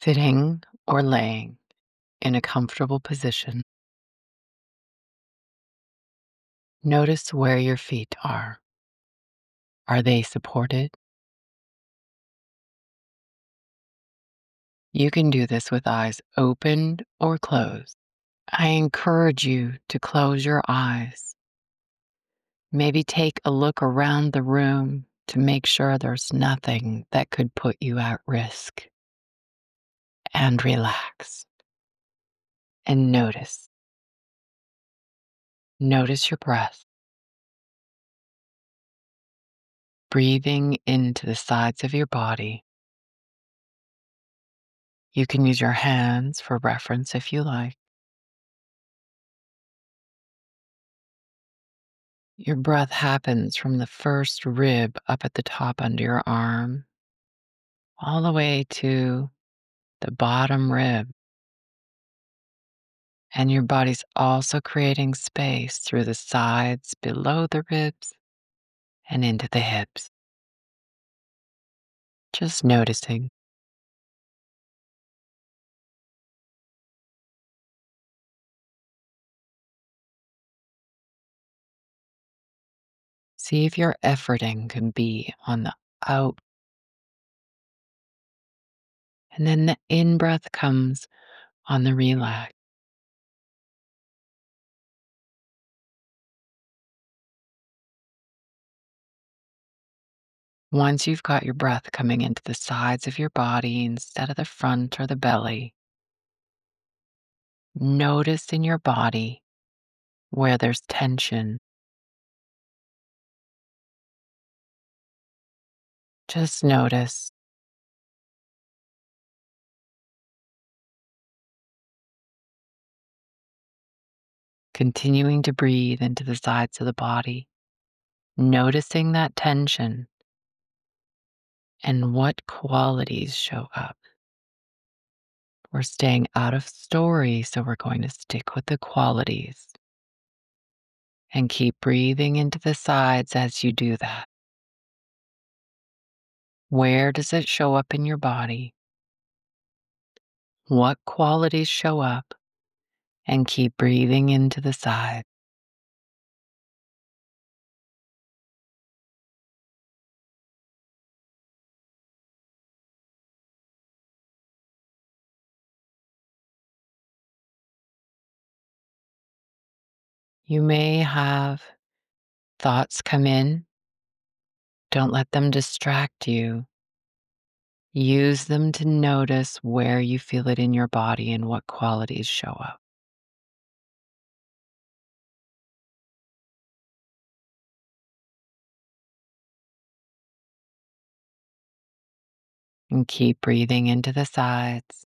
Sitting or laying in a comfortable position, notice where your feet are. Are they supported? You can do this with eyes opened or closed. I encourage you to close your eyes. Maybe take a look around the room to make sure there's nothing that could put you at risk. And relax and notice. Notice your breath, breathing into the sides of your body. You can use your hands for reference if you like. Your breath happens from the first rib up at the top under your arm, all the way to the bottom rib. And your body's also creating space through the sides, below the ribs, and into the hips. Just noticing. See if your efforting can be on the out. And then the in breath comes on the relax. Once you've got your breath coming into the sides of your body instead of the front or the belly, notice in your body where there's tension. Just notice, continuing to breathe into the sides of the body, noticing that tension and what qualities show up. We're staying out of story, so we're going to stick with the qualities and keep breathing into the sides as you do that. Where does it show up in your body? What qualities show up? And keep breathing into the side. You may have thoughts come in. Don't let them distract you. Use them to notice where you feel it in your body and what qualities show up. And keep breathing into the sides.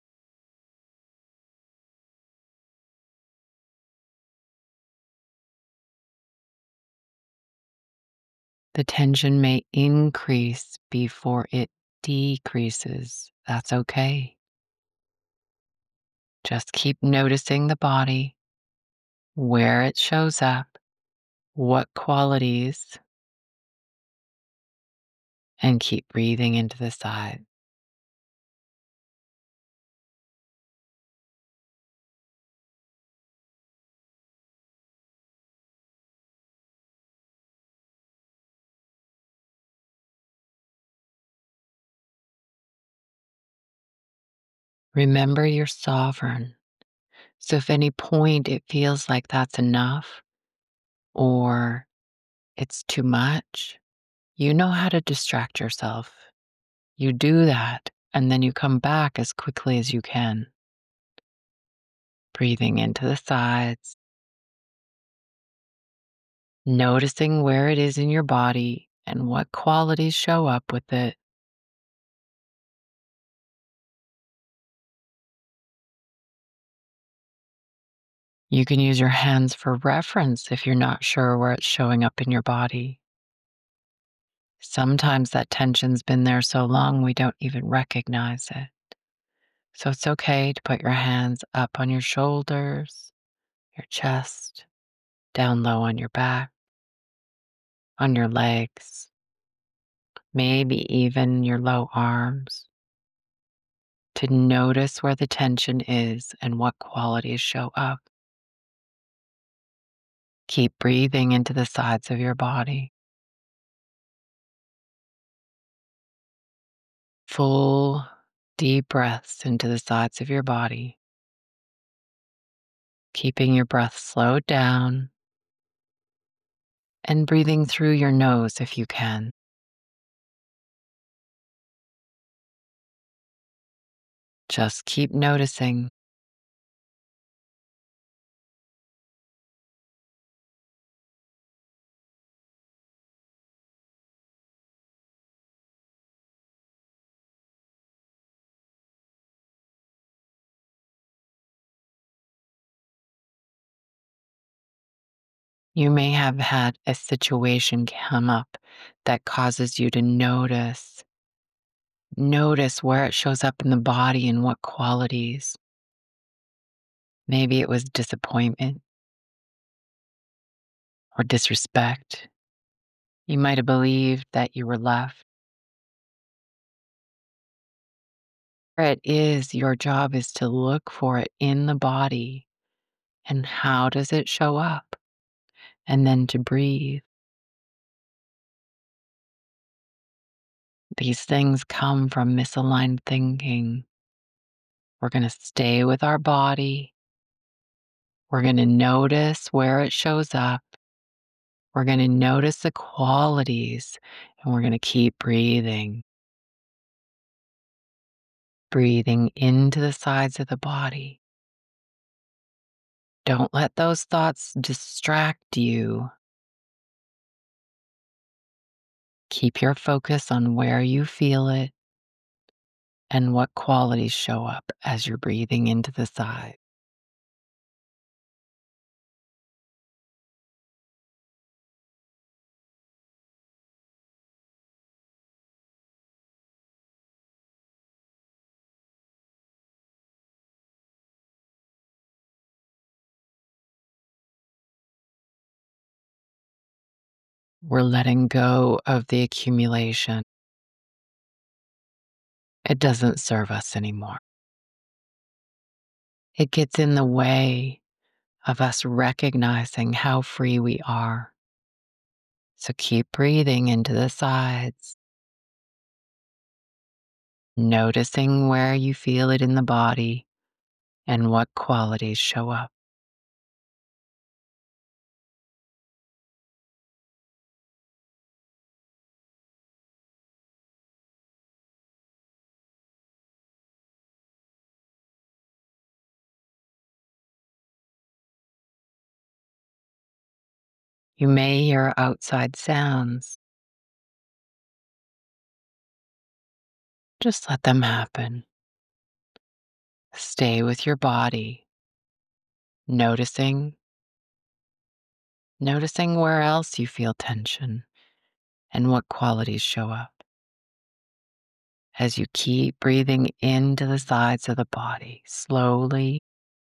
The tension may increase before it decreases. That's okay. Just keep noticing the body, where it shows up, what qualities, and keep breathing into the side. Remember you're sovereign. So if any point it feels like that's enough or it's too much, you know how to distract yourself. You do that and then you come back as quickly as you can. Breathing into the sides, noticing where it is in your body and what qualities show up with it. You can use your hands for reference if you're not sure where it's showing up in your body. Sometimes that tension's been there so long we don't even recognize it. So it's okay to put your hands up on your shoulders, your chest, down low on your back, on your legs, maybe even your low arms. to notice where the tension is and what qualities show up. Keep breathing into the sides of your body. Full, deep breaths into the sides of your body, keeping your breath slowed down and breathing through your nose if you can. Just keep noticing. You may have had a situation come up that causes you to notice where it shows up in the body and what qualities. Maybe it was disappointment or disrespect. You might have believed that you were left. Where it is, your job is to look for it in the body and how does it show up? And then to breathe. These things come from misaligned thinking. We're going to stay with our body. We're going to notice where it shows up. We're going to notice the qualities and we're going to keep breathing. Breathing into the sides of the body. Don't let those thoughts distract you. Keep your focus on where you feel it and what qualities show up as you're breathing into the side. We're letting go of the accumulation. It doesn't serve us anymore. It gets in the way of us recognizing how free we are. So keep breathing into the sides, noticing where you feel it in the body and what qualities show up. You may hear outside sounds. Just let them happen. Stay with your body, noticing, noticing where else you feel tension and what qualities show up. As you keep breathing into the sides of the body slowly,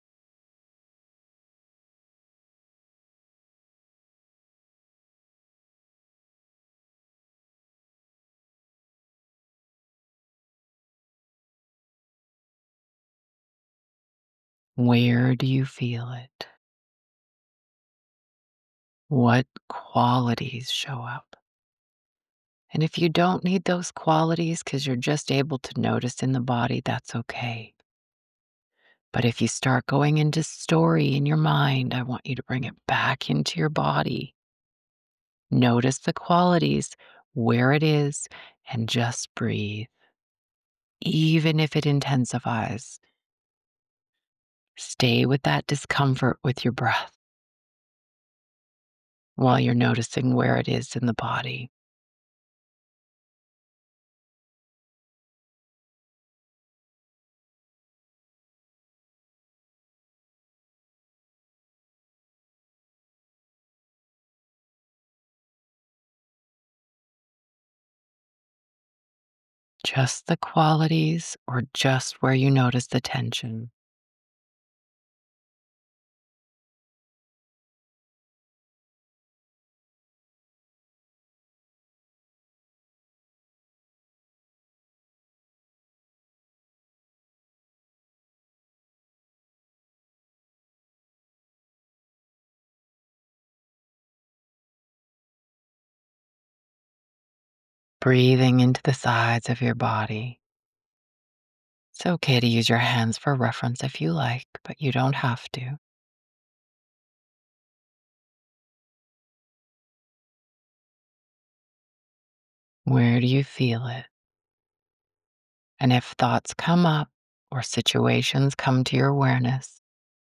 where do you feel it? What qualities show up? And if you don't need those qualities because you're just able to notice in the body, that's okay. But if you start going into story in your mind, I want you to bring it back into your body. Notice the qualities, where it is, and just breathe. Even if it intensifies, stay with that discomfort with your breath while you're noticing where it is in the body. Just the qualities or just where you notice the tension. breathing into the sides of your body. It's okay to use your hands for reference if you like, but you don't have to. Where do you feel it? And if thoughts come up or situations come to your awareness,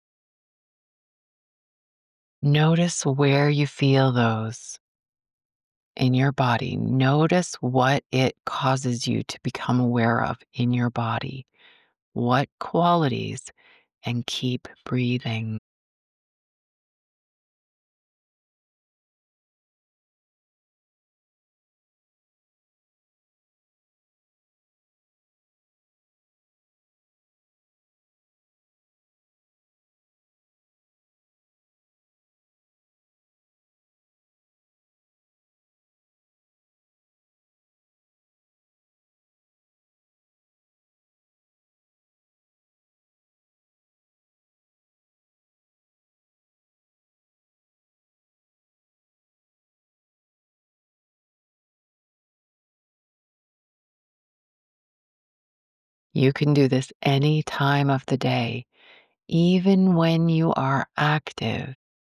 notice where you feel those in your body. Notice what it causes you to become aware of in your body. What qualities, and keep breathing. You can do this any time of the day, even when you are active.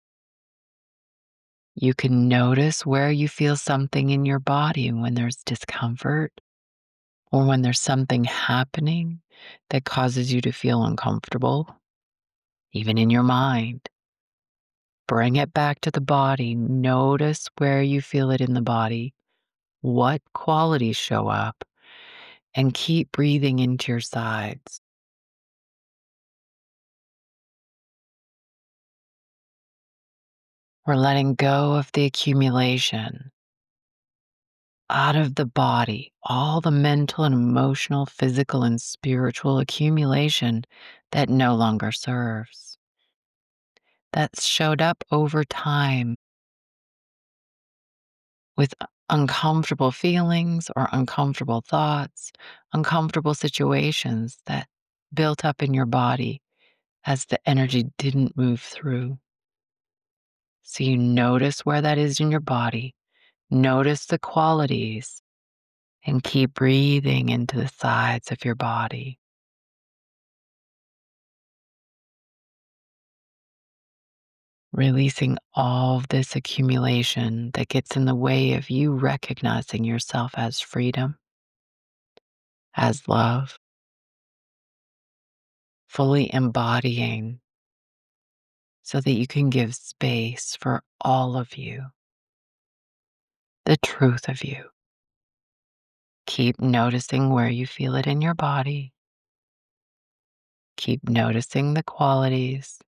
You can notice where you feel something in your body when there's discomfort or when there's something happening that causes you to feel uncomfortable, even in your mind. Bring it back to the body. Notice where you feel it in the body, what qualities show up, and keep breathing into your sides. We're letting go of the accumulation out of the body, all the mental and emotional, physical and spiritual accumulation that no longer serves, that showed up over time with uncomfortable feelings or uncomfortable thoughts, uncomfortable situations that built up in your body as the energy didn't move through. So you notice where that is in your body, notice the qualities, and keep breathing into the sides of your body. Releasing all of this accumulation that gets in the way of you recognizing yourself as freedom, as love, fully embodying so that you can give space for all of you, the truth of you. Keep noticing where you feel it in your body. Keep noticing the qualities.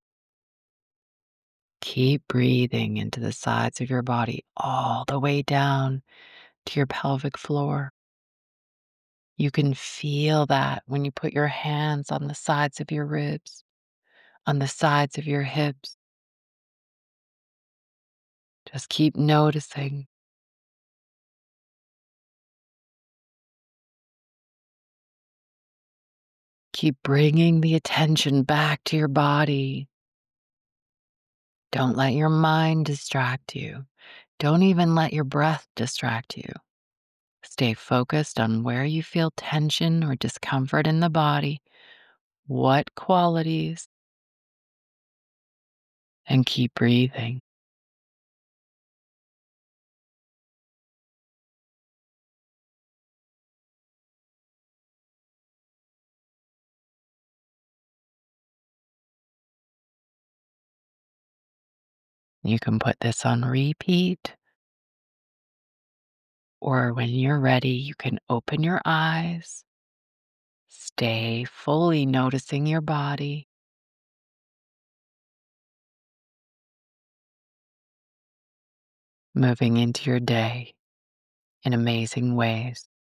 Keep breathing into the sides of your body all the way down to your pelvic floor. You can feel that when you put your hands on the sides of your ribs, on the sides of your hips. Just keep noticing. Keep bringing the attention back to your body. Don't let your mind distract you. Don't even let your breath distract you. Stay focused on where you feel tension or discomfort in the body, what qualities, and keep breathing. You can put this on repeat, or when you're ready, you can open your eyes. Stay fully noticing your body, moving into your day in amazing ways.